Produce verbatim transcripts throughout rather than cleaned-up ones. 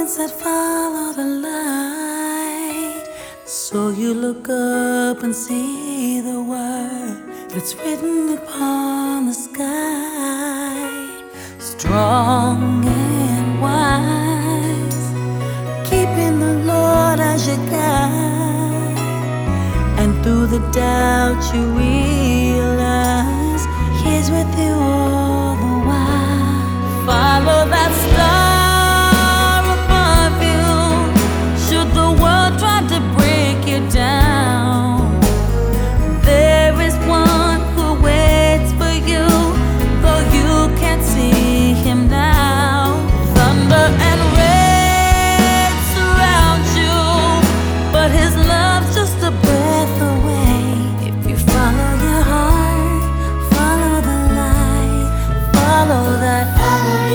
said follow the light. So you look up and see the word that's written upon the sky. Strong and wise, keeping the Lord as your guide. And through the doubt you realize He's with you all the while. Follow that star above you. Should the world try to break you down, there is one who waits for you, though you can't see Him now. Thunder and rain surround you, but His love's just a breath away. If you follow your heart, follow the light, follow that star.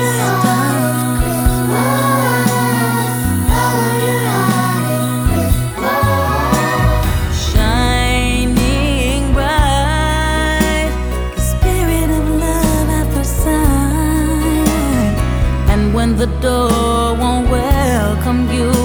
Shining bright, the spirit of love at first sight. And when the door won't welcome you,